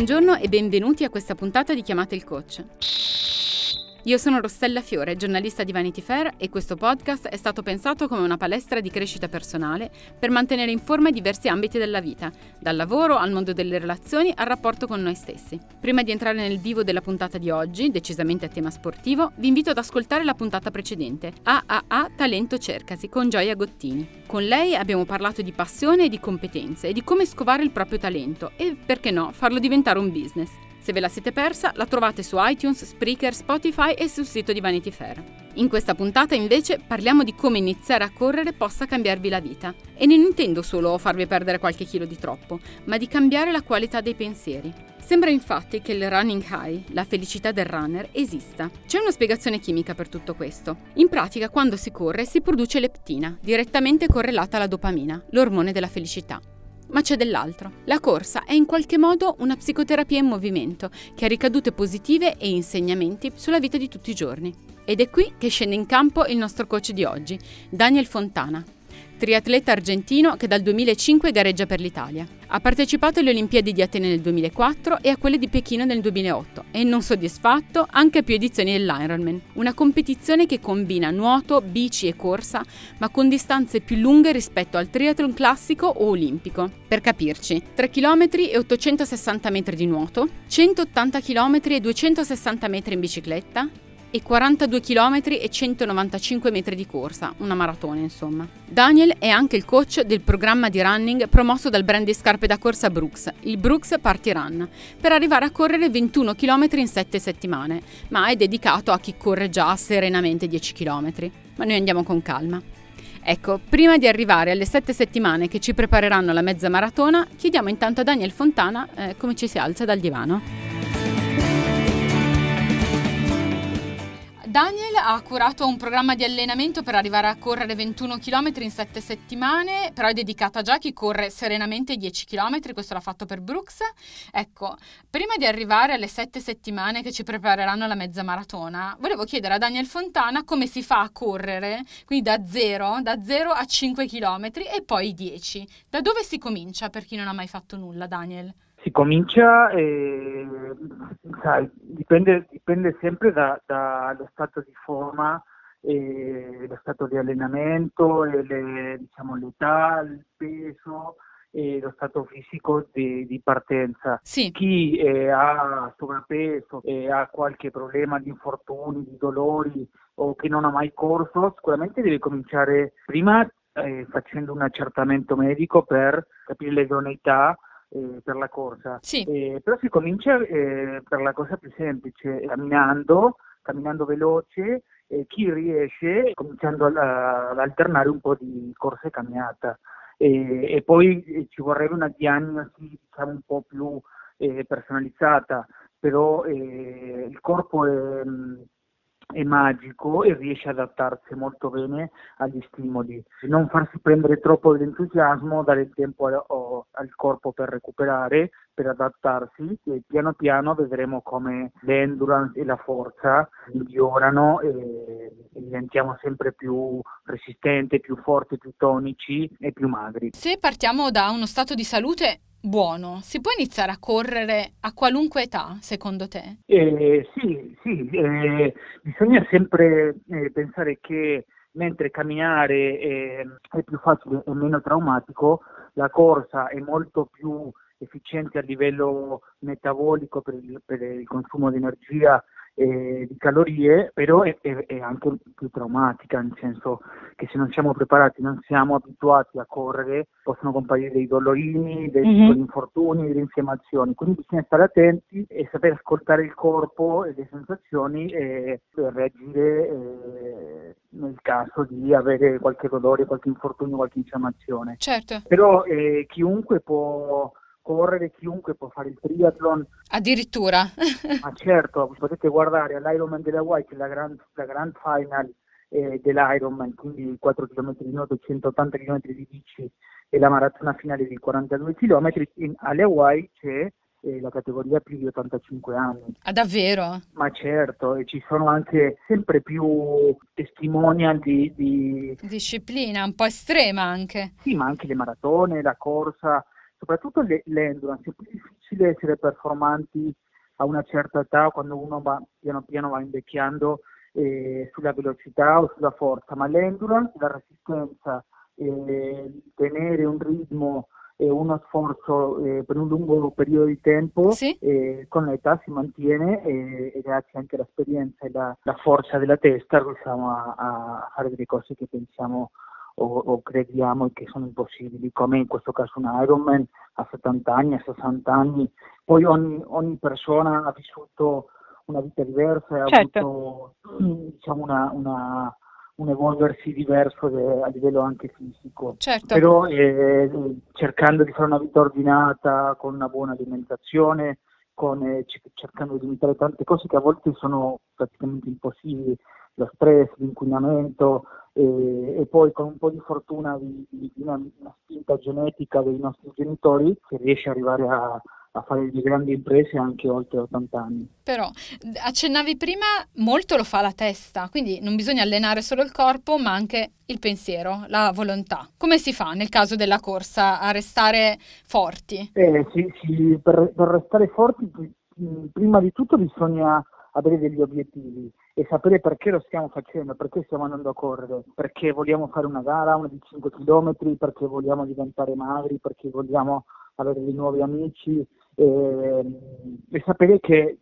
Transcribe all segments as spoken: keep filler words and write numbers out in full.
Buongiorno e benvenuti a questa puntata di Chiamate il Coach. Io sono Rossella Fiore, giornalista di Vanity Fair, e questo podcast è stato pensato come una palestra di crescita personale per mantenere in forma i diversi ambiti della vita, dal lavoro al mondo delle relazioni al rapporto con noi stessi. Prima di entrare nel vivo della puntata di oggi, decisamente a tema sportivo, vi invito ad ascoltare la puntata precedente, A A A Talento Cercasi, con Gioia Gottini. Con lei abbiamo parlato di passione e di competenze e di come scovare il proprio talento e, perché no, farlo diventare un business. Se ve la siete persa, la trovate su iTunes, Spreaker, Spotify e sul sito di Vanity Fair. In questa puntata, invece, parliamo di come iniziare a correre possa cambiarvi la vita. E non intendo solo farvi perdere qualche chilo di troppo, ma di cambiare la qualità dei pensieri. Sembra infatti che il running high, la felicità del runner, esista. C'è una spiegazione chimica per tutto questo. In pratica, quando si corre, si produce leptina, direttamente correlata alla dopamina, l'ormone della felicità. Ma c'è dell'altro. La corsa è in qualche modo una psicoterapia in movimento che ha ricadute positive e insegnamenti sulla vita di tutti i giorni. Ed è qui che scende in campo il nostro coach di oggi, Daniel Fontana, triatleta argentino che dal duemilacinque gareggia per l'Italia. Ha partecipato alle Olimpiadi di Atene nel duemilaquattro e a quelle di Pechino nel duemilaotto e, non soddisfatto, anche a più edizioni dell'Ironman, una competizione che combina nuoto, bici e corsa, ma con distanze più lunghe rispetto al triathlon classico o olimpico. Per capirci, tre chilometri e ottocentosessanta metri di nuoto, centottanta chilometri e duecentosessanta metri in bicicletta, e quarantadue chilometri e centonovantacinque metri di corsa, una maratona insomma. Daniel è anche il coach del programma di running promosso dal brand di scarpe da corsa Brooks, il Brooks Party Run, per arrivare a correre ventuno chilometri in sette settimane, ma è dedicato a chi corre già serenamente dieci chilometri. Ma noi andiamo con calma. Ecco, prima di arrivare alle sette settimane che ci prepareranno alla mezza maratona, chiediamo intanto a Daniel Fontana eh, come ci si alza dal divano. Daniel ha curato un programma di allenamento per arrivare a correre ventuno chilometri in sette settimane, però è dedicata già a chi corre serenamente dieci chilometri, questo l'ha fatto per Brooks. Ecco, prima di arrivare alle sette settimane che ci prepareranno alla mezza maratona, volevo chiedere a Daniel Fontana come si fa a correre, quindi da zero, da zero a cinque chilometri e poi dieci. Da dove si comincia per chi non ha mai fatto nulla, Daniel? Si comincia, eh, sai, dipende, dipende sempre da, dallo stato di forma, eh, lo stato di allenamento, e le, diciamo, l'età, il peso e lo stato fisico di, di partenza. Sì. Chi eh, ha sovrappeso e ha qualche problema di infortuni, di dolori o che non ha mai corso, sicuramente deve cominciare prima eh, facendo un accertamento medico per capire le idoneità Eh, per la corsa, sì. eh, però si comincia eh, per la cosa più semplice, camminando, camminando veloce, eh, chi riesce cominciando a, ad alternare un po' di corsa e camminata, eh, e poi eh, ci vorrebbe una diagnosi diciamo un po' più eh, personalizzata, però eh, il corpo è è magico e riesce ad adattarsi molto bene agli stimoli. Non farsi prendere troppo dall'entusiasmo, dare il tempo al, al corpo per recuperare, per adattarsi, e piano piano vedremo come l'endurance e la forza migliorano e diventiamo sempre più resistenti, più forti, più tonici e più magri. Se partiamo da uno stato di salute buono, si può iniziare a correre a qualunque età, secondo te? Eh, sì, sì, eh, bisogna sempre eh, pensare che mentre camminare eh, è più facile e meno traumatico, la corsa è molto più efficiente a livello metabolico per il, per il consumo di energia e di calorie, però è, è, è anche più traumatica, nel senso che se non siamo preparati, non siamo abituati a correre, possono comparire dei dolorini, dei Mm-hmm. infortuni, delle infiammazioni, quindi bisogna stare attenti e saper ascoltare il corpo e le sensazioni e per reagire eh, nel caso di avere qualche dolore, qualche infortunio, qualche infiammazione. Certo. Però eh, chiunque può correre, chiunque può fare il triathlon. Addirittura. Ma certo, potete guardare all'Ironman della Hawaii, che è la grand, la grand final eh, dell'Ironman, quindi quattro chilometri di nuoto, centottanta chilometri di bici e la maratona finale di quarantadue chilometri. In, alle Hawaii c'è eh, la categoria più di ottantacinque anni. Ah, davvero? Ma certo, e ci sono anche sempre più testimonial di, di... disciplina, un po' estrema anche. Sì, ma anche le maratone, la corsa, soprattutto le, l'endurance, è più difficile difficile essere performanti a una certa età, quando uno va, piano piano va invecchiando, eh, sulla velocità o sulla forza, ma l'endurance, la resistenza, eh, tenere un ritmo e uno sforzo eh, per un lungo periodo di tempo, Sì? eh, con l'età si mantiene e, e grazie anche all'esperienza e la, la forza della testa riusciamo a, a fare delle cose che pensiamo o, o crediamo che sono impossibili, come in questo caso un Ironman a settanta anni, a sessanta anni. Poi ogni, ogni persona ha vissuto una vita diversa e ha Certo. avuto diciamo una, una, un evolversi diverso de, a livello anche fisico, Certo. però eh, cercando di fare una vita ordinata, con una buona alimentazione, con, eh, cercando di limitare tante cose che a volte sono praticamente impossibili, lo stress, l'inquinamento, e, e poi con un po' di fortuna di, di una, una spinta genetica dei nostri genitori si riesce ad arrivare a, a fare delle grandi imprese anche oltre ottanta anni. Però accennavi prima, molto lo fa la testa, quindi non bisogna allenare solo il corpo ma anche il pensiero, la volontà. Come si fa nel caso della corsa a restare forti? Eh, sì, sì, per, per restare forti prima di tutto bisogna avere degli obiettivi e sapere perché lo stiamo facendo, perché stiamo andando a correre, perché vogliamo fare una gara, una di cinque chilometri, perché vogliamo diventare magri, perché vogliamo avere dei nuovi amici, eh, e sapere che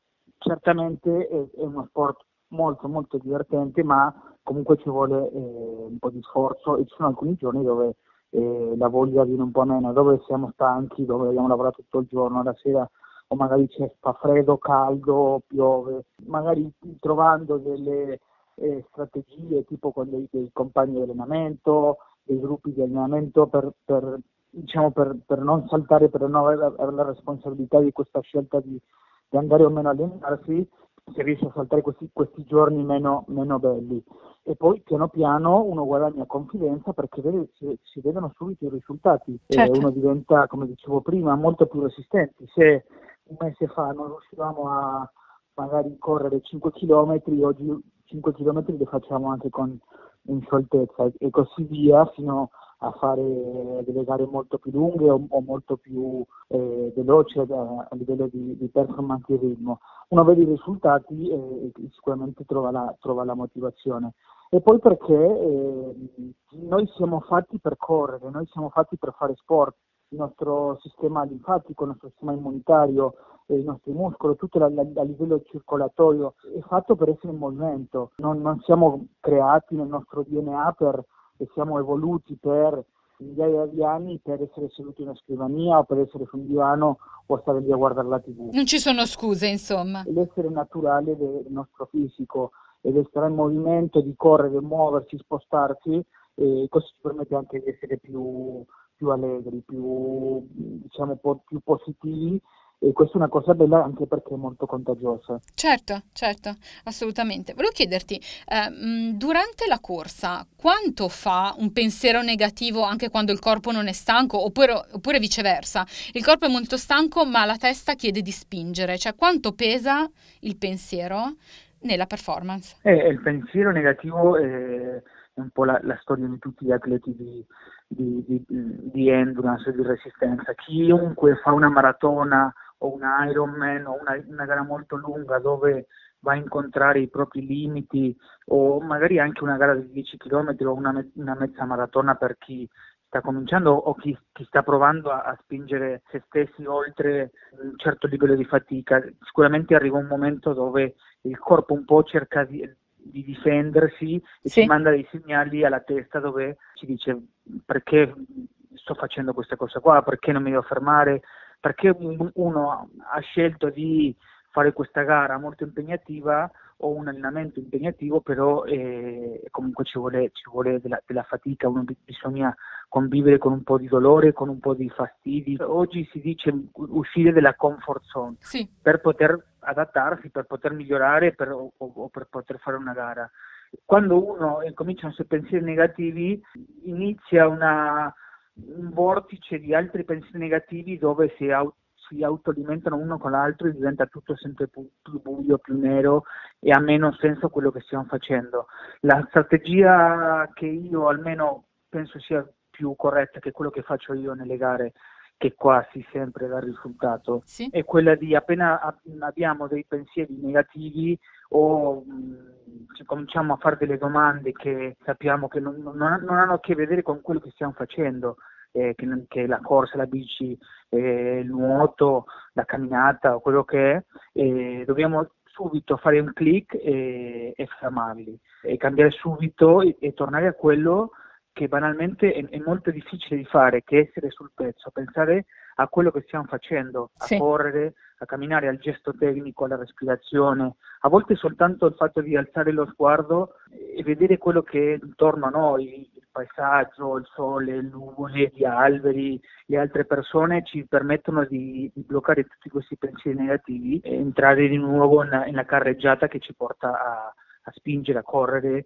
certamente è, è uno sport molto molto divertente, ma comunque ci vuole eh, un po' di sforzo e ci sono alcuni giorni dove eh, la voglia viene un po' meno, dove siamo stanchi, dove abbiamo lavorato tutto il giorno, la sera o magari c'è, fa freddo, caldo, piove, magari trovando delle eh, strategie tipo con dei, dei compagni di allenamento, dei gruppi di allenamento per, per, diciamo per, per non saltare, per non avere, avere la responsabilità di questa scelta di, di andare o meno a allenarsi, si riesce a saltare questi, questi giorni meno, meno belli. E poi piano piano uno guadagna confidenza perché vede, si, si vedono subito i risultati, Certo. e uno diventa, come dicevo prima, molto più resistente. Se un mese fa non riuscivamo a magari correre cinque chilometri, oggi cinque chilometri li facciamo anche con in scioltezza e così via, fino a fare delle gare molto più lunghe o, o molto più eh, veloci a, a livello di, di performance e ritmo. Uno vede i risultati e, e sicuramente trova la, trova la motivazione. E poi perché eh, noi siamo fatti per correre, noi siamo fatti per fare sport, il nostro sistema linfatico, il nostro sistema immunitario, eh, i nostri muscoli, tutto la, la, a livello circolatorio è fatto per essere in movimento, non, non siamo creati nel nostro D N A per, e siamo evoluti per migliaia di anni per essere seduti in una scrivania o per essere su un divano o stare lì a guardare la tivù. Non ci sono scuse, insomma. L'essere naturale del nostro fisico ed essere in movimento, di correre, muoversi, spostarsi, e questo ci permette anche di essere più, più allegri, più, diciamo, po- più positivi, e questa è una cosa bella anche perché è molto contagiosa. Certo, certo, assolutamente. Volevo chiederti, eh, mh, durante la corsa, quanto fa un pensiero negativo anche quando il corpo non è stanco, oppure, oppure viceversa? Il corpo è molto stanco, ma la testa chiede di spingere, cioè quanto pesa il pensiero nella performance? Eh, il pensiero negativo è un po' la, la storia di tutti gli atleti di, di, di, di endurance e di resistenza. Chiunque fa una maratona o un Ironman o una, una gara molto lunga dove va a incontrare i propri limiti, o magari anche una gara di dieci chilometri o una, me- una mezza maratona per chi sta cominciando o chi, chi sta provando a, a spingere se stessi oltre un certo livello di fatica, sicuramente arriva un momento dove il corpo un po' cerca di, di difendersi e Sì. ci manda dei segnali alla testa dove ci dice perché sto facendo questa cosa qua, perché non mi devo fermare, perché uno ha scelto di fare questa gara molto impegnativa o un allenamento impegnativo, però eh, comunque ci vuole, ci vuole della, della fatica, uno bisogna convivere con un po' di dolore, con un po' di fastidi. Oggi si dice uscire dalla comfort zone, Sì. per poter adattarsi, per poter migliorare per, o, o per poter fare una gara. Quando uno comincia i suoi pensieri negativi, inizia una, un vortice di altri pensieri negativi dove si, au, si autoalimentano uno con l'altro e diventa tutto sempre più, più buio, più nero, e ha meno senso quello che stiamo facendo. La strategia che io almeno penso sia più corretta, che quello che faccio io nelle gare, che quasi sempre dà risultato, sì. è quella di appena abbiamo dei pensieri negativi o mh, cominciamo a fare delle domande che sappiamo che non, non, non hanno a che vedere con quello che stiamo facendo, eh, che, che la corsa, la bici, eh, il nuoto, la camminata o quello che è, eh, dobbiamo subito fare un click e, e fermarli, e cambiare subito e, e tornare a quello che banalmente è, è molto difficile di fare, che è essere sul pezzo, pensare a quello che stiamo facendo, a Sì. correre, a camminare, al gesto tecnico, alla respirazione, a volte soltanto il fatto di alzare lo sguardo e vedere quello che è intorno a noi, il paesaggio, il sole, le nuvole, gli alberi, le altre persone ci permettono di, di bloccare tutti questi pensieri negativi e entrare di nuovo in, nella carreggiata che ci porta a a spingere, a correre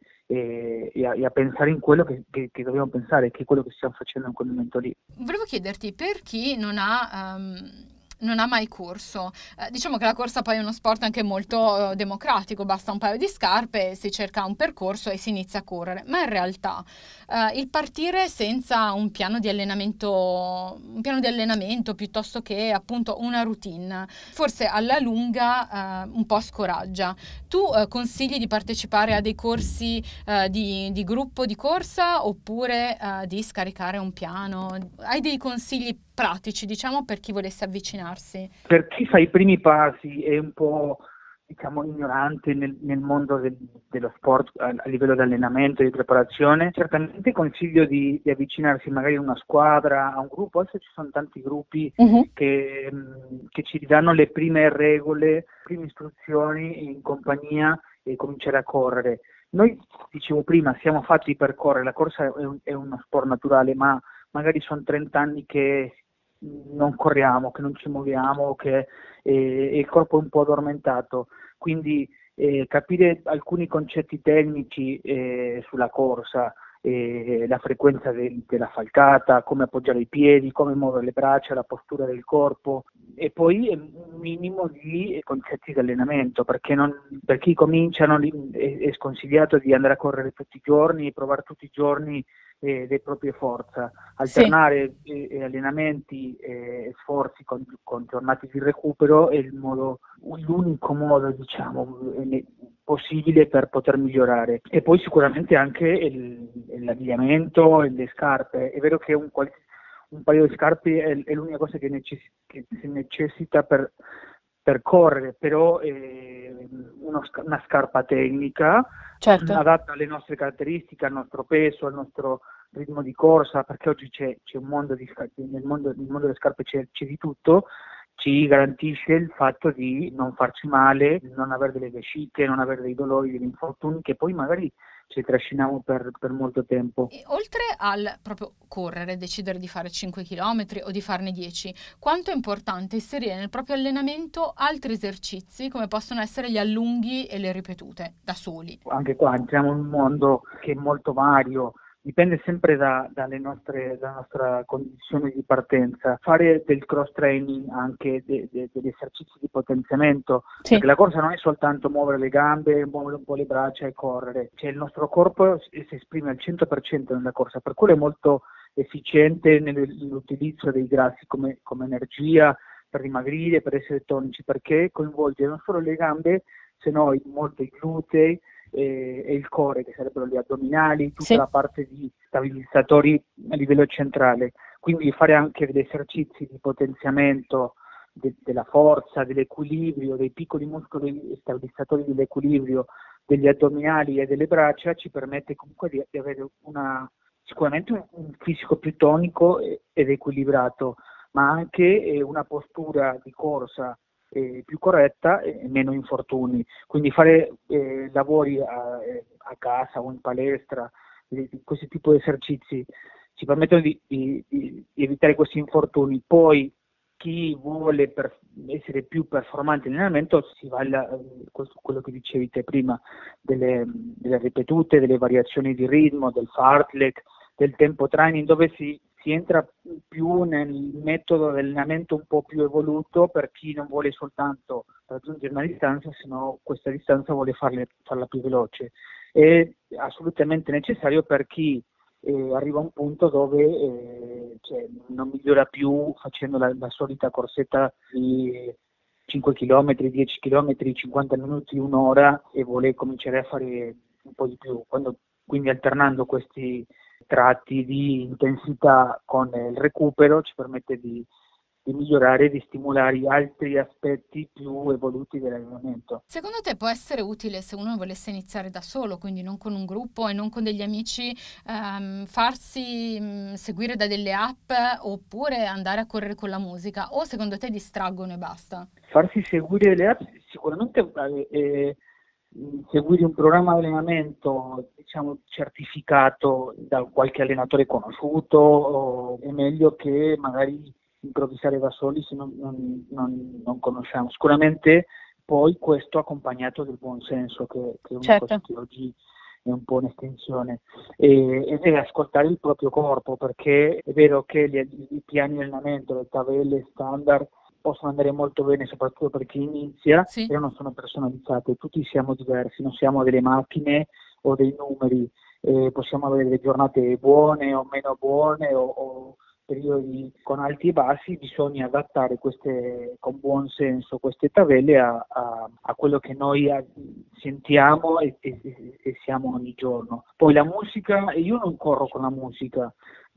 e, e, a, e a pensare in quello che, che, che dobbiamo pensare, che è quello che stiamo facendo in quel momento lì. Volevo chiederti, per chi non ha, um, non ha mai corso, eh, diciamo che la corsa poi è uno sport anche molto eh, democratico, basta un paio di scarpe, si cerca un percorso e si inizia a correre, ma in realtà eh, il partire senza un piano di allenamento, un piano di allenamento piuttosto che appunto una routine, forse alla lunga eh, un po' scoraggia. Tu eh, consigli di partecipare a dei corsi eh, di, di gruppo di corsa oppure eh, di scaricare un piano? Hai dei consigli pratici, diciamo, per chi volesse avvicinarsi? Per chi fa i primi passi è un po', diciamo, ignorante nel, nel mondo del, dello sport a, a livello di allenamento e di preparazione, certamente consiglio di, di avvicinarsi magari a una squadra, a un gruppo. Adesso ci sono tanti gruppi Uh-huh. che, che ci danno le prime regole, le prime istruzioni in compagnia e cominciare a correre. Noi, dicevo prima, siamo fatti per correre, la corsa è, un, è uno sport naturale, ma magari sono trenta anni che non corriamo, che non ci muoviamo, che eh, il corpo è un po' addormentato, quindi eh, capire alcuni concetti tecnici eh, sulla corsa, eh, la frequenza de- della falcata, come appoggiare i piedi, come muovere le braccia, la postura del corpo, e poi un minimo di concetti di allenamento, perché non, per chi comincia non, è, è sconsigliato di andare a correre tutti i giorni e provare tutti i giorni eh, le proprie forze, alternare sì. eh, allenamenti e eh, sforzi con, con giornate di recupero è il modo, l'unico modo, diciamo, possibile per poter migliorare. E poi sicuramente anche il, l'abbigliamento e le scarpe. È vero che un, un paio di scarpe è, è l'unica cosa che, necess- che si necessita per, per correre, però eh, uno, una scarpa tecnica, certo, adatta alle nostre caratteristiche, al nostro peso, al nostro ritmo di corsa, perché oggi c'è, c'è un mondo di scarpe, nel mondo, nel mondo delle scarpe c'è, c'è di tutto, ci garantisce il fatto di non farci male, non avere delle vesciche, non avere dei dolori, degli infortuni che poi magari ci trasciniamo per, per molto tempo. E oltre al proprio correre, decidere di fare cinque chilometri o di farne dieci, quanto è importante inserire nel proprio allenamento altri esercizi come possono essere gli allunghi e le ripetute da soli? Anche qua entriamo in un mondo che è molto vario, dipende sempre da, dalle nostre, dalla nostra condizione di partenza. Fare del cross training, anche de, de, degli esercizi di potenziamento, sì. Perché la corsa non è soltanto muovere le gambe, muovere un po' le braccia e correre, cioè il nostro corpo si, si esprime al cento per cento nella corsa, per quello è molto efficiente nell'utilizzo dei grassi come, come energia, per dimagrire, per essere tonici, perché coinvolge non solo le gambe, se no molto i glutei, e, e il core, che sarebbero gli addominali, tutta sì. La parte di stabilizzatori a livello centrale. Quindi fare anche degli esercizi di potenziamento de, della forza, dell'equilibrio, dei piccoli muscoli stabilizzatori dell'equilibrio, degli addominali e delle braccia ci permette comunque di, di avere una, sicuramente un, un fisico più tonico ed equilibrato, ma anche eh, una postura di corsa Eh, più corretta e meno infortuni. Quindi fare eh, lavori a, a casa o in palestra, eh, questo tipo di esercizi ci permettono di, di, di evitare questi infortuni. Poi chi vuole per essere più performante in allenamento si va alla, quello che dicevi te prima, delle, delle ripetute, delle variazioni di ritmo, del fartlek, del tempo training, dove si si entra più nel metodo di allenamento un po' più evoluto per chi non vuole soltanto raggiungere una distanza, sino questa distanza vuole farle, farla più veloce. È assolutamente necessario per chi eh, arriva a un punto dove eh, cioè, non migliora più facendo la, la solita corsetta di cinque chilometri, dieci chilometri, cinquanta minuti, un'ora e vuole cominciare a fare un po' di più. Quando, quindi alternando questi tratti di intensità con il recupero ci permette di, di migliorare e di stimolare altri aspetti più evoluti dell'allenamento. Secondo te può essere utile se uno volesse iniziare da solo, quindi non con un gruppo e non con degli amici, ehm, farsi mh, seguire da delle app oppure andare a correre con la musica, o secondo te distraggono e basta? Farsi seguire le app sicuramente eh, eh, seguire un programma di allenamento diciamo certificato da qualche allenatore conosciuto o è meglio che magari improvvisare da soli se non, non, non, non conosciamo. Sicuramente poi questo accompagnato del buon senso, che, che è una Certo. cosa che oggi è un po' un'estensione, e, e deve ascoltare il proprio corpo, perché è vero che gli, i piani di allenamento, le tabelle standard possono andare molto bene, soprattutto per chi inizia, Sì. però non sono personalizzate, tutti siamo diversi, non siamo delle macchine o dei numeri, eh, possiamo avere delle giornate buone o meno buone o, o periodi con alti e bassi, bisogna adattare queste, con buon senso queste tabelle a, a, a quello che noi a, sentiamo e, e, e siamo ogni giorno. Poi la musica, io non corro con la musica,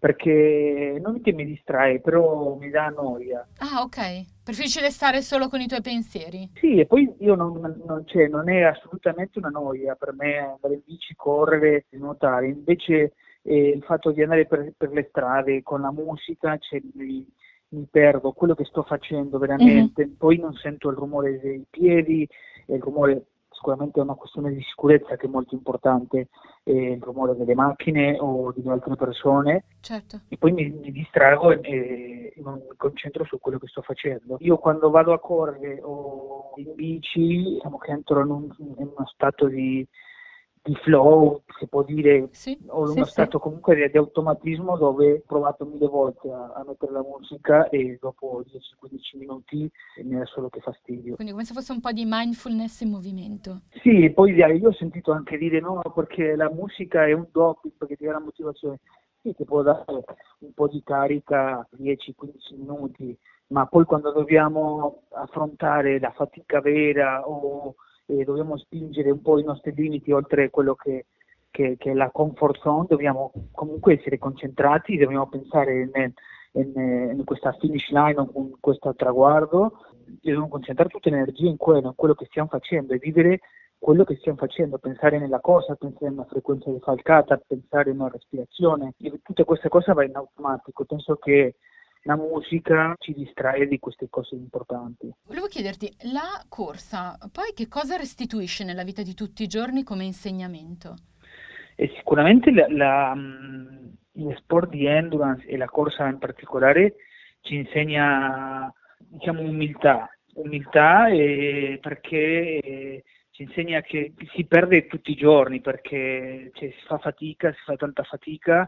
perché non che mi distrae, però mi dà noia. Ah, ok. Preferisci restare solo con i tuoi pensieri? Sì, e poi io non, non, cioè, non è assolutamente una noia per me andare in bici, correre, nuotare, invece eh, il fatto di andare per, per le strade con la musica, cioè, mi, mi perdo quello che sto facendo veramente, Mhm. poi non sento il rumore dei piedi, il rumore sicuramente è una questione di sicurezza che è molto importante, eh, il rumore delle macchine o di altre persone, Certo. e poi mi, mi distrago e, e non mi concentro su quello che sto facendo. Io quando vado a correre o in bici, diciamo che entro in, un, in uno stato di, di flow, si può dire, Sì, o in sì, uno sì. stato comunque di, di automatismo dove ho provato mille volte a, a mettere la musica e dopo dieci quindici minuti mi era solo che fastidio. Quindi come se fosse un po' di mindfulness in movimento. Sì, e poi dai, io ho sentito anche dire no, perché la musica è un doping, perché ti dà la motivazione. Sì, ti può dare un po' di carica dieci quindici minuti, ma poi quando dobbiamo affrontare la fatica vera o eh, dobbiamo spingere un po' i nostri limiti oltre quello che, che, che è la comfort zone, dobbiamo comunque essere concentrati, dobbiamo pensare in, in, in questa finish line o in questo traguardo, dobbiamo concentrare tutte le energie in quello, in quello che stiamo facendo e vivere quello che stiamo facendo, pensare nella cosa, pensare in una frequenza di falcata, pensare in una respirazione, e tutte queste cose va in automatico. Penso che la musica ci distrae di queste cose importanti. Volevo chiederti, la corsa, poi che cosa restituisce nella vita di tutti i giorni come insegnamento? E sicuramente la, la, mh, lo sport di endurance e la corsa in particolare ci insegna, diciamo, umiltà, umiltà e perché eh, ci insegna che si perde tutti i giorni, perché cioè, si fa fatica, si fa tanta fatica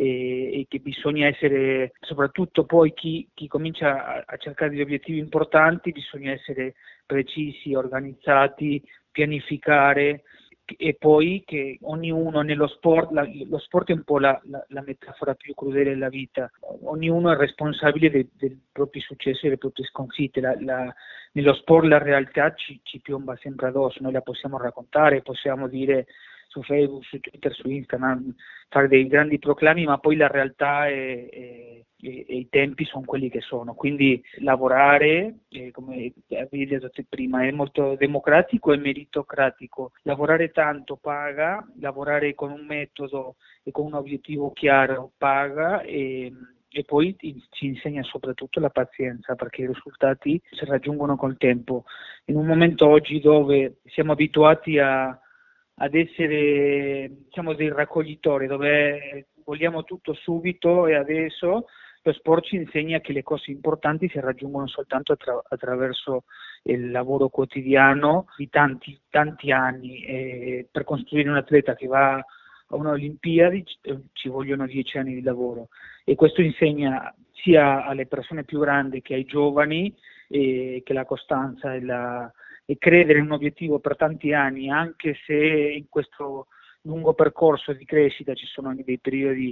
e, e che bisogna essere, soprattutto poi chi, chi comincia a, a cercare degli obiettivi importanti, bisogna essere precisi, organizzati, pianificare, e poi che ognuno nello sport, la, lo sport è un po' la, la, la metafora più crudele della vita, ognuno è responsabile dei, dei propri successi e delle proprie sconfitte, la, la, nello sport la realtà ci, ci piomba sempre addosso, noi la possiamo raccontare, possiamo dire su Facebook, su Twitter, su Instagram, fare dei grandi proclami, ma poi la realtà è, è, e, e i tempi sono quelli che sono, quindi lavorare, eh, come avevi detto te prima, è molto democratico e meritocratico, lavorare tanto paga, lavorare con un metodo e con un obiettivo chiaro paga e, e poi ci insegna soprattutto la pazienza, perché i risultati si raggiungono col tempo. In un momento oggi dove siamo abituati a ad essere, diciamo, dei raccoglitori, dove vogliamo tutto subito e adesso, lo sport ci insegna che le cose importanti si raggiungono soltanto attra- attraverso il lavoro quotidiano di tanti, tanti anni. E per costruire un atleta che va a un'Olimpiadi ci, ci vogliono dieci anni di lavoro, e questo insegna sia alle persone più grandi che ai giovani eh, che la costanza e la e credere in un obiettivo per tanti anni, anche se in questo lungo percorso di crescita ci sono dei periodi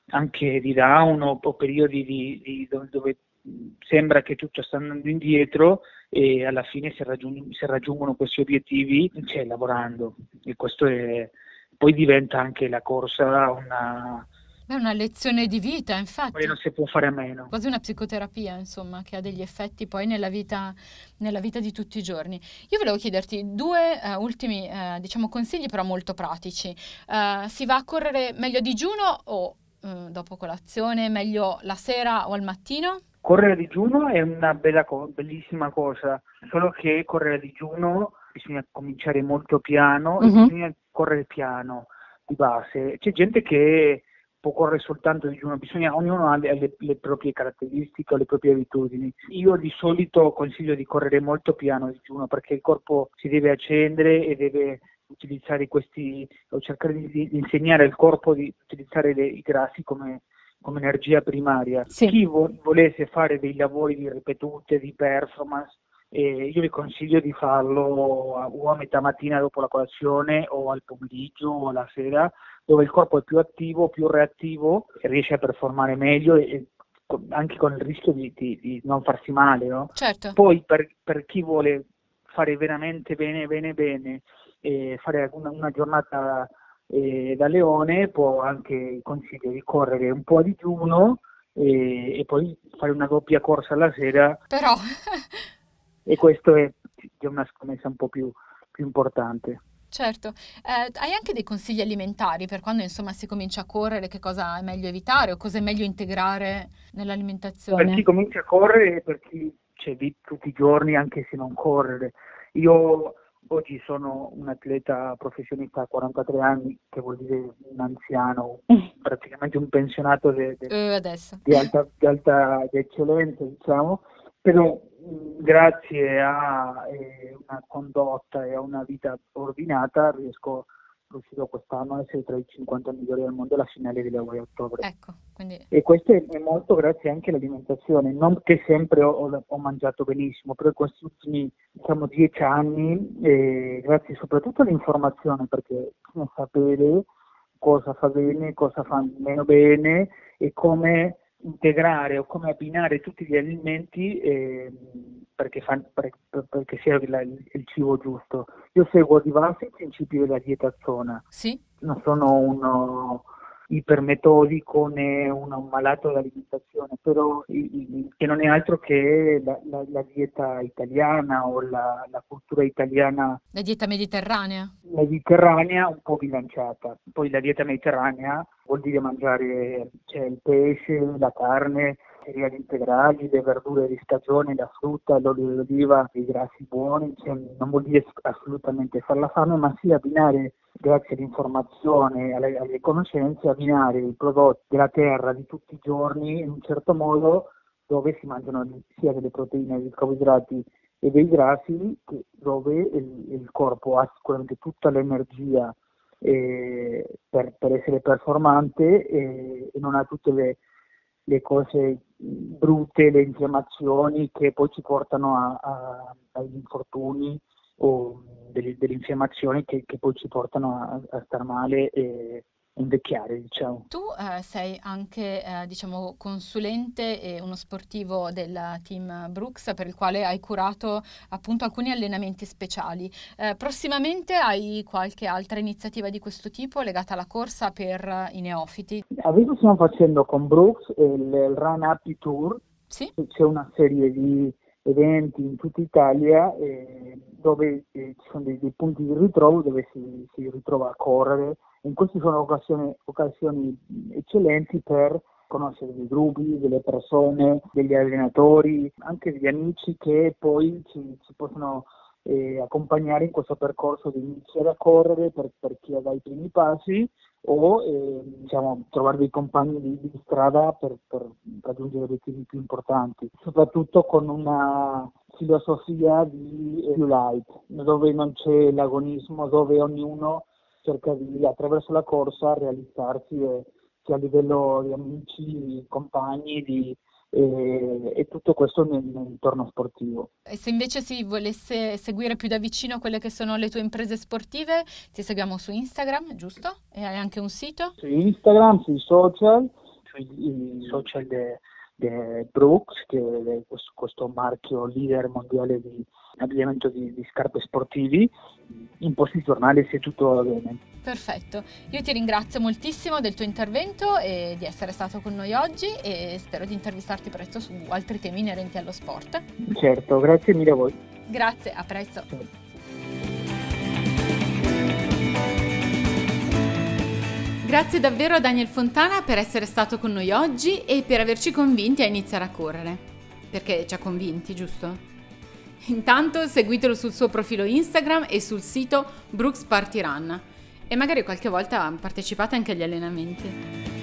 anche di down o, o periodi di, di dove, dove sembra che tutto sta andando indietro e alla fine si, raggiung- si raggiungono questi obiettivi, cioè lavorando, e questo è, poi diventa anche la corsa una, È una lezione di vita, poi infatti. non si può fare a meno. Quasi una psicoterapia, insomma, che ha degli effetti poi nella vita, nella vita di tutti i giorni. Io volevo chiederti due eh, ultimi, eh, diciamo, consigli, però molto pratici. Eh, si va a correre meglio a digiuno o eh, dopo colazione, meglio la sera o al mattino? Correre a digiuno è una bella co- bellissima cosa, solo che correre a digiuno bisogna cominciare molto piano e Mhm. bisogna correre piano di base. C'è gente che può correre soltanto a digiuno, bisogna, ognuno ha le, le- le proprie caratteristiche, le proprie abitudini. Io di solito consiglio di correre molto piano a digiuno perché il corpo si deve accendere e deve utilizzare questi, o cercare di, di insegnare al corpo di utilizzare le- i grassi come come energia primaria. Sì. Chi vo- volesse fare dei lavori di ripetute, di performance, eh, io vi consiglio di farlo a, o a metà mattina dopo la colazione o al pomeriggio o alla sera, dove il corpo è più attivo, più reattivo e riesce a performare meglio e, e con- anche con il rischio di, di- di non farsi male, no? Certo. Poi per, per chi vuole fare veramente bene, bene, bene, eh, fare una, una giornata e da leone può anche consiglio di correre un po' a digiuno e, e poi fare una doppia corsa alla sera Però, e questo è, è una scommessa un po' più, più importante. certo, eh, hai anche dei consigli alimentari per quando insomma si comincia a correre, che cosa è meglio evitare o cosa è meglio integrare Per chi nell'alimentazione? comincia a correre e per chi c'è di tutti i giorni anche se non correre. Io oggi sono un atleta professionista a quarantatré anni, che vuol dire un anziano, praticamente un pensionato de- de- Eh, adesso. di alta, di alta di eccellenza, diciamo, però mh, grazie a eh, una condotta e a una vita ordinata riesco, riuscirò quest'anno a essere tra i cinquanta migliori al mondo alla finale della U E A ottobre. Ecco, quindi E questo è, è molto grazie anche all'alimentazione, non che sempre ho, ho- ho mangiato benissimo, però in questi ultimi diciamo dieci anni, eh, grazie soprattutto all'informazione, perché bisogna sapere cosa fa bene, cosa fa meno bene e come integrare o come abbinare tutti gli alimenti eh, perché, fa, per, per- perché sia il, il cibo giusto. Io seguo di base i principi della dieta a zona, sì, non sono uno ipermetodico né uno, un malato dell'alimentazione, però i- i- che non è altro che la, la- la dieta italiana o la, la cultura italiana la dieta mediterranea. mediterranea un po' bilanciata. Poi la dieta mediterranea vuol dire mangiare cioè, il pesce, la carne, cereali integrali, le verdure di stagione, la frutta, l'olio d'oliva, i grassi buoni, cioè, non vuol dire assolutamente far la fame, ma sì abbinare, grazie all'informazione, alle, alle conoscenze, abbinare i prodotti della terra di tutti i giorni in un certo modo dove si mangiano sia delle proteine, dei carboidrati e dei grassi, che, dove il, il corpo ha sicuramente tutta l'energia eh, per, per essere performante e, e non ha tutte le, le cose brutte, le infiammazioni che poi ci portano a, a, agli infortuni o delle, delle infiammazioni che, che poi ci portano a, a star male e invecchiare, diciamo. Tu eh, sei anche, eh, diciamo, consulente e uno sportivo del team Brooks, per il quale hai curato appunto alcuni allenamenti speciali. Eh, prossimamente hai qualche altra iniziativa di questo tipo legata alla corsa per eh, i neofiti? Adesso stiamo facendo con Brooks il, il Run Happy Tour, Sì? c'è una serie di eventi in tutta Italia eh, dove eh, ci sono dei, dei punti di ritrovo dove si, si ritrova a correre. In queste sono occasioni, occasioni eccellenti per conoscere dei gruppi, delle persone, degli allenatori, anche degli amici che poi ci, ci possono eh, accompagnare in questo percorso di iniziare a correre per, per chi ha dai primi passi o eh, diciamo, trovare dei compagni di, di strada per, per raggiungere obiettivi più importanti, soprattutto con una filosofia di eh, più light, dove non c'è l'agonismo, dove ognuno cerca di, attraverso la corsa, realizzarsi eh, sia a livello di amici, di compagni, di, eh, e tutto questo nel- nell'intorno sportivo. E se invece si volesse seguire più da vicino quelle che sono le tue imprese sportive, ti seguiamo su Instagram, giusto? E hai anche un sito? Su Instagram, sui social, sui social di Brooks, che è questo, questo marchio leader mondiale di abbigliamento di, di scarpe sportivi. In posti giornali se tutto va bene. Perfetto, io ti ringrazio moltissimo del tuo intervento e di essere stato con noi oggi, e spero di intervistarti presto su altri temi inerenti allo sport. Certo, grazie mille a voi. Grazie, a presto. Ciao. Grazie davvero a Daniel Fontana per essere stato con noi oggi e per averci convinti a iniziare a correre. Perché ci ha convinti, giusto? Intanto seguitelo sul suo profilo Instagram e sul sito Brooks Party Run, e magari qualche volta partecipate anche agli allenamenti.